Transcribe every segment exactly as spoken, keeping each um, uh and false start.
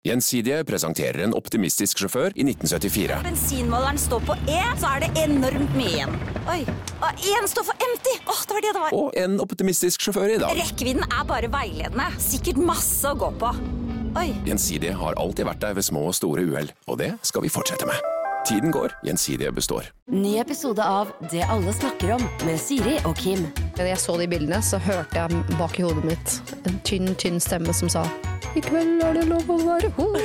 Gjensidige presenterer en optimistisk sjåfør i nitten syttifire. Bensinmåleren står på E, så er det enormt mye igjen. Oi, og en står for empty. Åh, det var det det var. Og en optimistisk sjåfør i dag. Rekkevidden er bare veiledende. Sikkert masse å gå på. Oi. Gjensidige har alltid vært der ved små og store uheld, og det skal vi fortsette med. Tiden går, Gjensidige består. Ny episode av Det alle snakker om med Siri og Kim. Da jeg så de bildene, så hørte jeg bak i hodet mitt en tynn, tynn stemme som sa I kveld er det lov å være hore.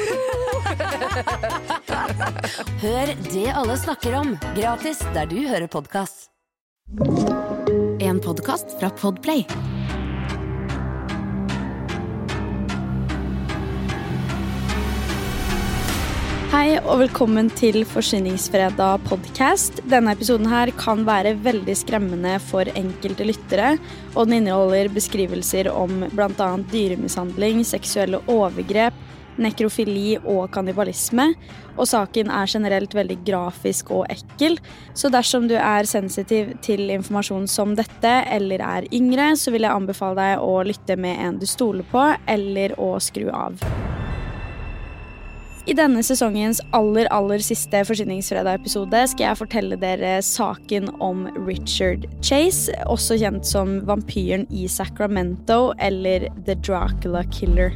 Hør Det alle snakker om, gratis der du hører podcast. En podcast fra Podplay. Hei og velkommen til Forsyningsfredag podcast. Denne episoden her kan være veldig skremmende for enkelte lyttere, og den inneholder beskrivelser om blant annet dyremishandling, seksuelle overgrep, nekrofili og kannibalisme, og saken er generelt veldig grafisk og ekkel. Så dersom du er sensitiv til informasjon som dette, eller er yngre, så vil jeg anbefale deg å lytte med en du stoler på, eller å skru av. I denne sesongens aller, aller siste Forsyningsfredag-episode skal jeg fortelle dere saken om Richard Chase, også kjent som vampyren i Sacramento, eller The Dracula Killer.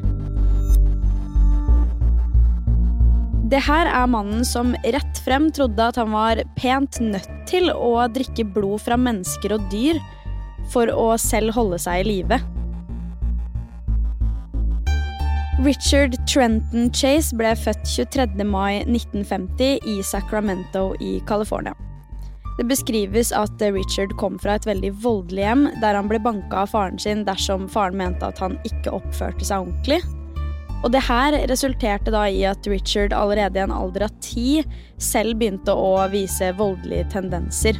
Det her er mannen som rett frem trodde at han var pent nødt til å drikke blod fra mennesker og dyr for å selv holde seg i live. Richard Trenton Chase ble født tjuetredje mai nitten femti i Sacramento i California. Det beskrives at Richard kom fra et veldig voldelig hjem, der han ble banket av faren sin dersom faren mente at han ikke oppførte seg ordentlig. Og det her resulterte da i at Richard allerede i en alder av ti selv begynte å vise voldelige tendenser.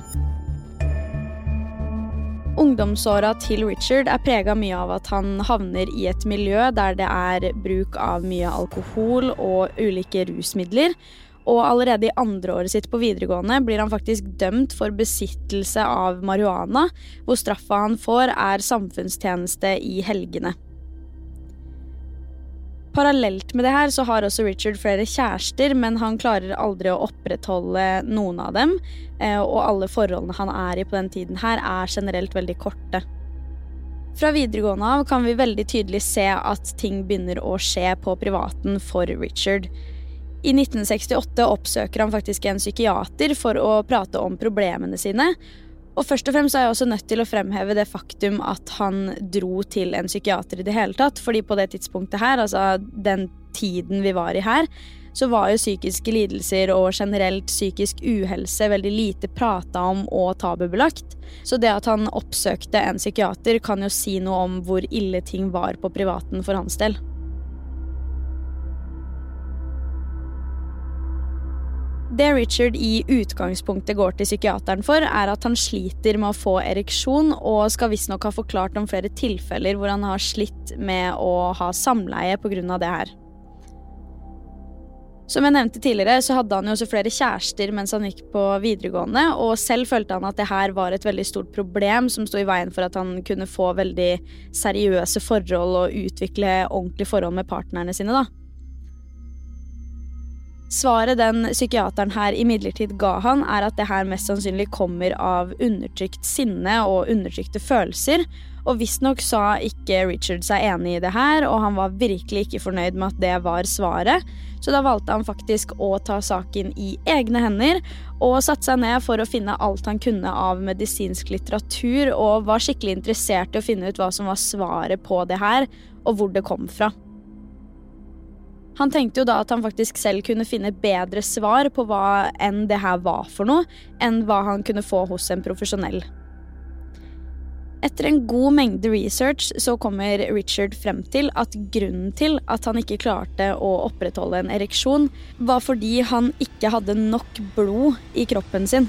Ungdomsåra til Richard er preget mye av at han havner i et miljø der det er bruk av mye alkohol og ulike rusmidler, og allerede i andre året sitt på videregående blir han faktisk dømt for besittelse av marihuana, hvor straffa han får er samfunnstjeneste i helgene. Parallelt med det her så har også Richard flere kjærester, men han klarer aldri å opprettholde noen av dem, og alle forholdene han er i på den tiden her er generelt veldig korte. Fra videregående av kan vi veldig tydelig se at ting begynner å skje på privaten for Richard. I nitten sekstiåtte oppsøker han faktisk en psykiater for å prate om problemene sine, og først og fremst er jeg også nødt til å fremheve det faktum at han dro til en psykiater i det hele tatt, fordi på det tidspunktet her, altså den tiden vi var i her, så var jo psykiske lidelser og generelt psykisk uhelse veldig lite pratet om og tabubelagt. Så det at han oppsøkte en psykiater kan jo si noe om hvor ille ting var på privaten for hans del. Det Richard i utgangspunktet går til psykiateren for er at han sliter med å få ereksjon og skal visstnok ha forklart om flere tilfeller hvor han har slitt med å ha samleie på grunn av det her. Som jeg nevnte tidligere så hadde han jo også flere kjærester mens han gikk på videregående, og selv følte han at det her var et veldig stort problem som stod i veien for at han kunne få veldig seriøse forhold og utvikle ordentlige forhold med partnerne sine da. Svaret den psykiateren her imidlertid ga han er at det her mest sannsynlig kommer av undertrykt sinne og undertrykte følelser, og visstnok sa ikke Richard seg enig i det her, og han var virkelig ikke fornøyd med at det var svaret, så da valgte han faktisk å ta saken i egne hender, og satte seg ned for å finne alt han kunne av medisinsk litteratur, og var skikkelig interessert i å finne ut hva som var svaret på det her, og hvor det kom fra. Han tenkte jo da at han faktisk selv kunne finne bedre svar på hva enn det her var for noe, enn hva han kunne få hos en profesjonell. Etter en god mengde research så kommer Richard frem til at grunnen til at han ikke klarte å opprettholde en ereksjon var fordi han ikke hadde nok blod i kroppen sin.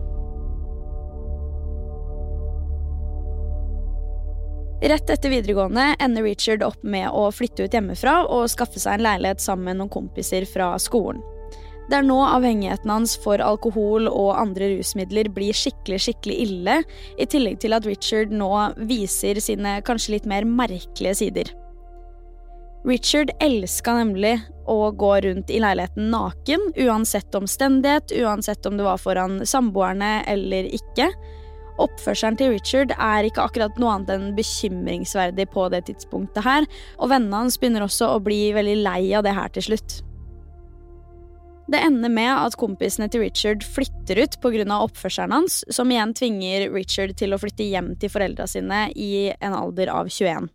Rett etter videregående ender Richard opp med å flytte ut hjemmefra og skaffe seg en leilighet sammen med noen kompiser fra skolen. Det er nå avhengigheten hans for alkohol og andre rusmidler blir skikkelig, skikkelig ille, i tillegg til at Richard nå viser sine kanskje litt mer merkelige sider. Richard elsket nemlig å gå rundt i leiligheten naken, uansett omstendighet, uansett om det var foran samboerne eller ikke. Oppførselen til Richard er ikke akkurat noe annet enn bekymringsverdig på det tidspunktet her, og vennene hans begynner også å bli veldig lei av det her til slutt. Det ender med at kompisene til Richard flytter ut på grunn av oppførselen hans, som igjen tvinger Richard til å flytte hjem til foreldra sine i en alder av tjueen.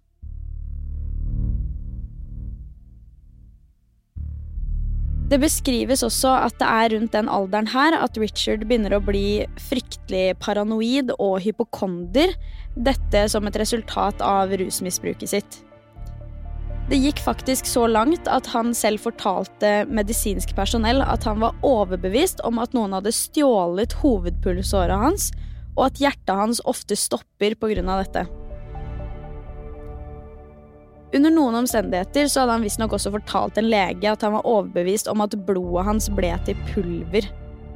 Det beskrives også at det er rundt den alderen her at Richard begynner å bli fryktelig paranoid og hypokonder, dette som et resultat av rusmisbruket sitt. Det gikk faktisk så langt at han selv fortalte medisinsk personell at han var overbevist om at noen hadde stjålet hovedpulsåret hans, og at hjertet hans ofte stopper på grunn av dette. Under noen omstendigheter så hadde han visst nok også fortalt en lege at han var overbevist om at blodet hans ble til pulver.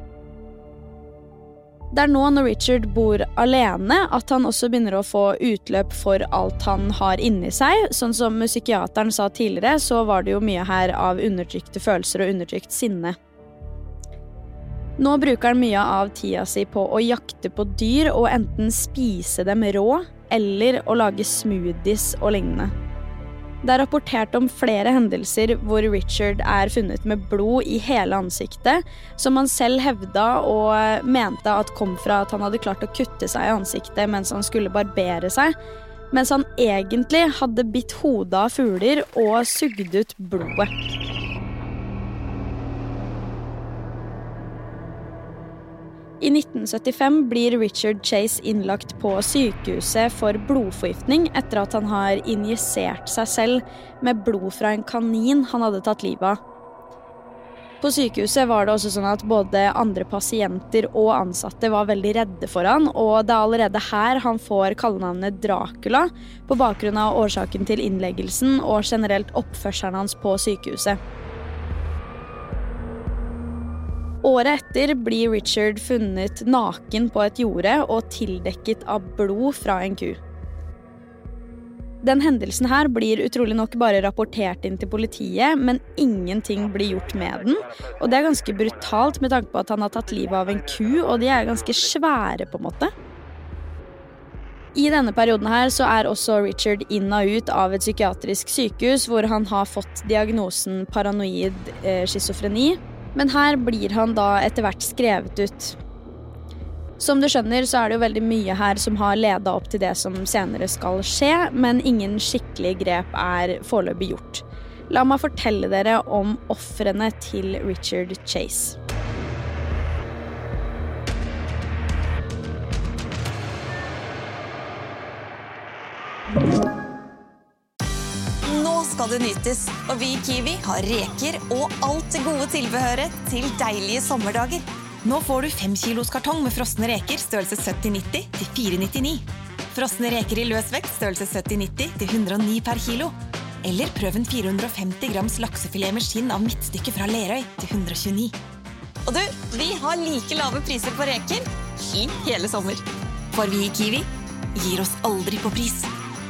Det er nå når Richard bor alene at han også begynner å få utløp for alt han har inni seg. Sånn som psykiateren sa tidligere, så var det jo mye her av undertrykte følelser og undertrykt sinne. Nå bruker han mye av tida si på å jakte på dyr og enten spise dem rå, eller å lage smoothies og lignende. Det er rapportert om flere hendelser hvor Richard er funnet med blod i hele ansiktet, som han selv hevda og mente at kom fra at han hadde klart å kutte seg i ansiktet mens han skulle barbere seg, mens han egentlig hadde bitt hodet av fugler og sugd ut blodet. I nitten syttifem blir Richard Chase innlagt på sykehuset for blodforgiftning etter at han har injisert seg selv med blod fra en kanin han hadde tatt livet av. På sykehuset var det også sånn at både andre pasienter og ansatte var veldig redde for han, og det er allerede her han får kallenavnet Dracula på bakgrunn av årsaken til innleggelsen og generelt oppførselen hans på sykehuset. Året etter blir Richard funnet naken på et jorde og tildekket av blod fra en ku. Den hendelsen her blir utrolig nok bare rapportert inn til politiet, men ingenting blir gjort med den, og det er ganske brutalt med tanke på at han har tatt livet av en ku, og de er ganske svære på en måte. I denne perioden her så er også Richard inn og ut av et psykiatrisk sykehus hvor han har fått diagnosen paranoid eh, schizofreni. Men her blir han da etter hvert skrevet ut. Som du skjønner så er det jo veldig mye her som har ledet opp til det som senere skal skje, men ingen skikkelig grep er foreløpig gjort. La meg fortelle dere om ofrene til Richard Chase. Skal det nytes, og vi i Kiwi har reker og alt det gode tilbehøret til deilige sommerdager. Nå får du fem kilos kartong med frosne reker størrelse sytti nitti til fire nittini. Frosne reker i løsvekt størrelse sytti nitti til hundre og ni per kilo. Eller prøv en fire hundre og femti grams laksefilet med skinn av midtstykke fra Lerøy til hundre og tjueni. Og du, vi har like lave priser på reker i hele sommer. For vi i Kiwi gir oss aldri på pris.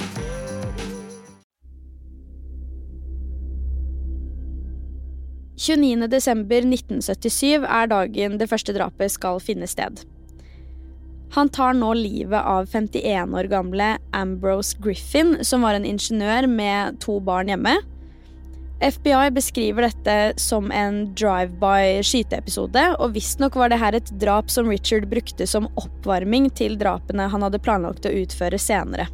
tjueniende desember nitten syttisyv er dagen det første drapet skal finne sted. Han tar nå livet av femtien år gamle Ambrose Griffin, som var en ingeniør med to barn hjemme. F B I beskriver dette som en drive-by skyteepisode, og visstnok var det her et drap som Richard brukte som oppvarming til drapene han hadde planlagt å utføre senere.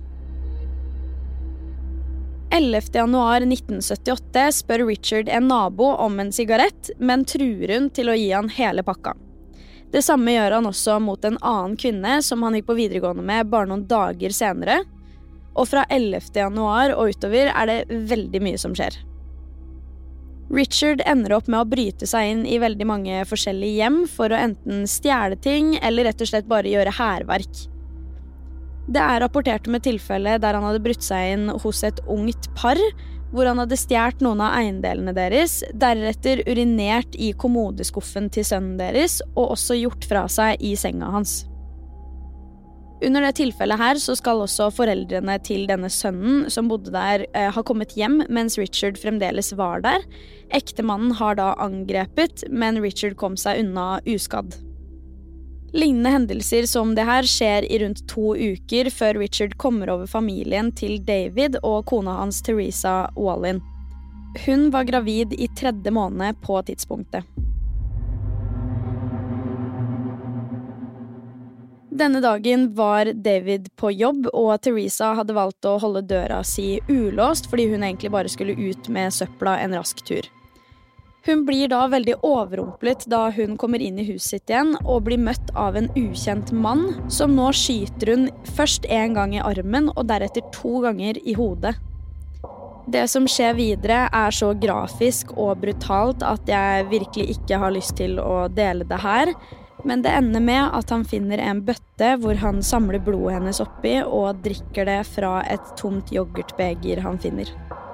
ellevte januar nitten syttiåtte spør Richard en nabo om en sigarett, men truer hun til å gi han hele pakka. Det samme gjør han også mot en annen kvinne som han gikk på videregående med bare noen dager senere, og fra ellevte januar og utover er det veldig mye som skjer. Richard ender opp med å bryte seg inn i veldig mange forskjellige hjem for å enten stjele ting eller rett og slett bare gjøre hærverk. Det er rapportert om et tilfelle der han hadde brutt seg inn hos et ungt par, hvor han hadde stjert noen av eiendelene deres, deretter urinert i kommodeskuffen til sønnen deres, og også gjort fra seg i senga hans. Under det tilfellet her så skal også foreldrene til denne sønnen som bodde der eh, ha kommet hjem mens Richard fremdeles var der. Ektemannen har da angrepet, men Richard kom seg unna uskadd. Lignende hendelser som det her skjer i rundt to uker før Richard kommer over familien til David og kona hans Teresa Wallin. Hun var gravid i tredje måned på tidspunktet. Denne dagen var David på jobb, og Teresa hadde valgt å holde døra si ulåst fordi hun egentlig bare skulle ut med søpla en rask tur. Hun blir da veldig overrumplet da hun kommer inn i huset sitt igjen og blir møtt av en ukjent mann som nå skyter hun først en gang i armen og deretter to ganger i hodet. Det som skjer videre er så grafisk og brutalt at jeg virkelig ikke har lyst til å dele det her. Men det ender med at han finner en bøtte hvor han samler blodet hennes oppi og drikker det fra et tomt yoghurtbeger han finner.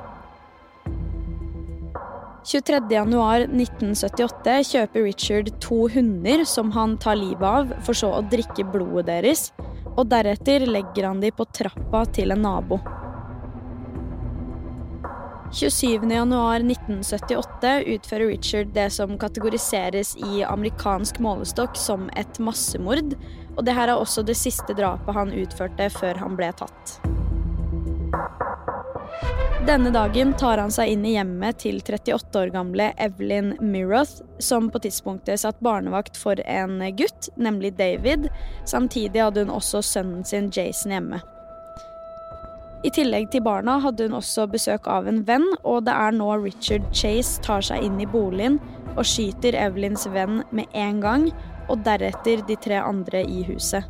tjuetredje januar nitten syttiåtte kjøper Richard to hunder som han tar livet av for så å drikke blodet deres, og deretter legger han de på trappa til en nabo. tjuesyvende januar nitten syttiåtte utfører Richard det som kategoriseres i amerikansk målestokk som et massemord, og det her er også det siste drapet han utførte før han ble tatt. Denne dagen tar han seg inn i hjemmet til trettiåtte år gamle Evelyn Miroth, som på tidspunktet satt barnevakt for en gutt, nemlig David. Samtidig hadde hun også sønnen sin Jason hjemme. I tillegg til barna hadde hun også besøk av en venn, og det er nå Richard Chase tar seg inn i boligen og skyter Evelyns venn med en gang, og deretter de tre andre i huset.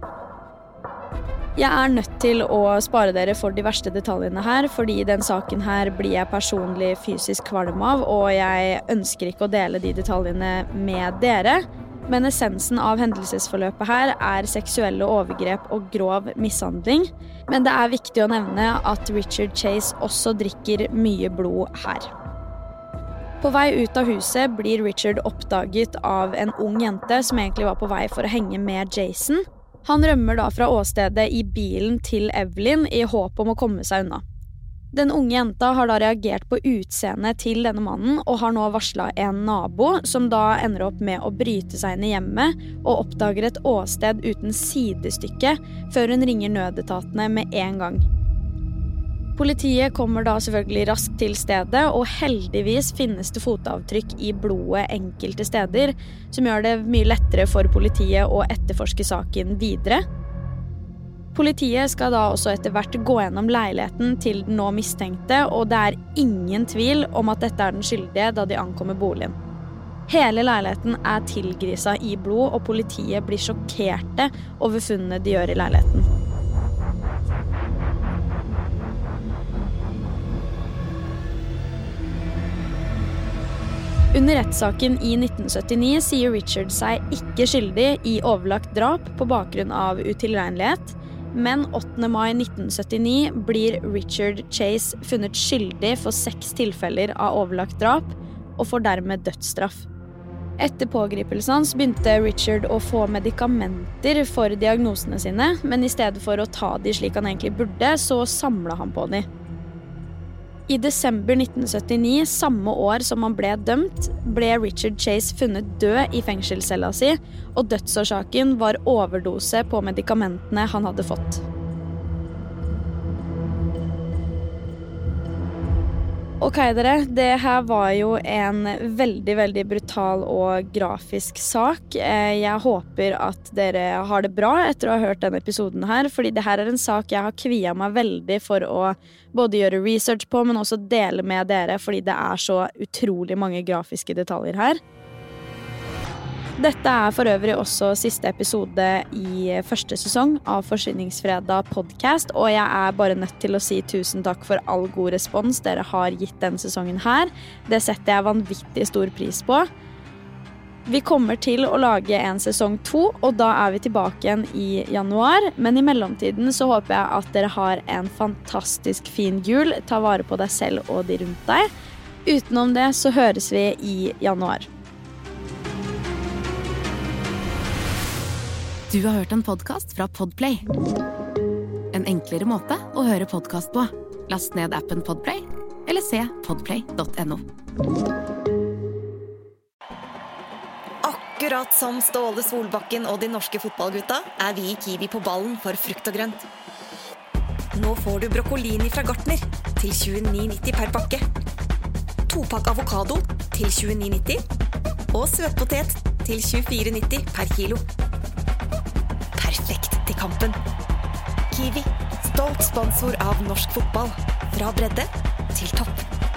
Jeg er nødt til å spare dere for de verste detaljene her, fordi i den saken her blir jeg personlig fysisk kvalm av, og jeg ønsker ikke å dele de detaljene med dere. Men essensen av hendelsesforløpet her er seksuelle overgrep og grov mishandling. Men det er viktig å nevne at Richard Chase også drikker mye blod her. På vei ut av huset blir Richard oppdaget av en ung jente som egentlig var på vei for å henge med Jason. Han rømmer da fra åstedet i bilen til Evelyn i håp om å komme seg unna. Den unge jenta har da reagert på utseendet til denne mannen og har nå varslet en nabo som da ender opp med å bryte seg inn i hjemmet og oppdager et åsted uten sidestykke før hun ringer nødetatene med en gang. Politiet kommer da selvfølgelig raskt til stedet, og heldigvis finnes det fotavtrykk i blodet enkelte steder, som gjør det mye lettere for politiet å etterforske saken videre. Politiet skal da også etter hvert gå gjennom leiligheten til den nå mistenkte, og det er ingen tvil om at dette er den skyldige da de ankommer boligen. Hele leiligheten er tilgrisa i blod, og politiet blir sjokkerte over funnene de gjør i leiligheten. Under rettssaken i nitten syttini sier Richard seg ikke skyldig i overlagt drap på bakgrunn av utilregnelighet, men åttende mai nitten syttini blir Richard Chase funnet skyldig for seks tilfeller av overlagt drap og får dermed dødsstraff. Etter pågripelsen hans begynte Richard å få medikamenter for diagnosene sine, men i stedet for å ta de slik han egentlig burde, så samlet han på de. I desember nitten syttini, samme år som han ble dømt, ble Richard Chase funnet død i fengselscella si, og dødsårsaken var overdose på medikamentene han hadde fått. Ok dere, det her var jo en veldig, veldig brutal og grafisk sak. Jeg håper at dere har det bra etter å ha hørt denne episoden her, fordi det her er en sak jeg har kviet meg veldig for å både gjøre research på, men også dele med dere, fordi det er så utrolig mange grafiske detaljer her. Dette er for øvrig også siste episode i første sesong av Forsvinningsfredag podcast, og jeg er bare nødt til å si tusen takk for all god respons dere har gitt denne sesongen her. Det setter jeg vanvittig stor pris på. Vi kommer til å lage en sesong to, og da er vi tilbake igjen i januar, men i mellomtiden så håper jeg at dere har en fantastisk fin jul. Ta vare på deg selv og de rundt deg. Utenom det så høres vi i januar. Du har hørt en podcast fra Podplay. En enklere måte å høre podcast på. Last ned appen Podplay, eller se podplay punktum no. Akkurat som Ståle Solbakken og de norske fotballgutta er vi i Kiwi på ballen for frukt og grønt. Nå får du broccolini fra Gartner til tjueni nitti per pakke. Topakk avokado til tjueni nitti og søtpotet til tjuefire nitti per kilo. Perfekt til kampen. Kiwi, stolt sponsor av norsk fotball. Fra bredde til topp.